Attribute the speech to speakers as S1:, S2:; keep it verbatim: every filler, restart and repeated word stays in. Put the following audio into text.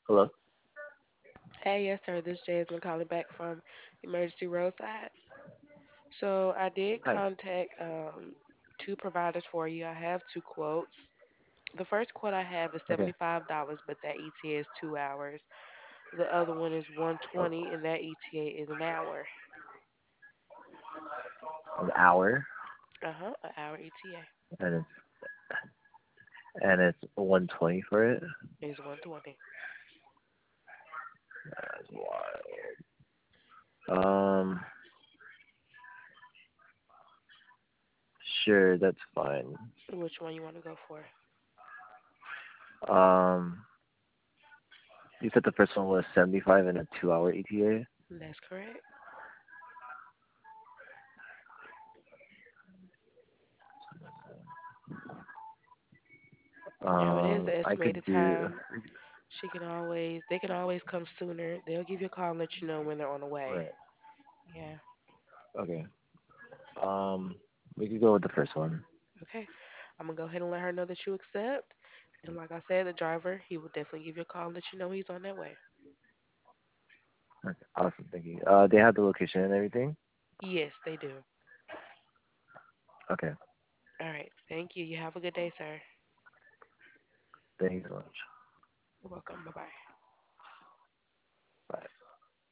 S1: Hello.
S2: Hey, yes, sir. This is Jasmine calling back from Emergency Roadside. So I did
S1: Hi.
S2: contact um, two providers for you. I have two quotes. The first quote I have is
S1: Okay.
S2: seventy-five dollars, but that E T A is two hours. The other one is
S1: Oh,
S2: one twenty, and that E T A is an hour.
S1: an hour,
S2: Uh huh, an hour E T A
S1: and it's and it's one twenty for it.
S2: is one twenty.
S1: That's wild. Um, sure, that's fine.
S2: Which one you want to go for?
S1: Um, you said the first one was seventy-five and a two-hour E T A.
S2: That's correct. Now it is
S1: Um,
S2: the
S1: I could
S2: estimated
S1: do.
S2: time. She can always, they can always come sooner. They'll give you a call and let you know when they're on the way.
S1: Right.
S2: Yeah.
S1: Okay. Um, we could go with the first one.
S2: Okay. I'm gonna go ahead and let her know that you accept. And like I said, the driver, he will definitely give you a call and let you know he's on that way.
S1: Okay. Awesome. Thank you. Uh, they have the location and everything.
S2: Yes, they do.
S1: Okay.
S2: All right. Thank you. You have a good day, sir.
S1: Thank you so much.
S2: You're welcome. Bye bye.
S1: Bye.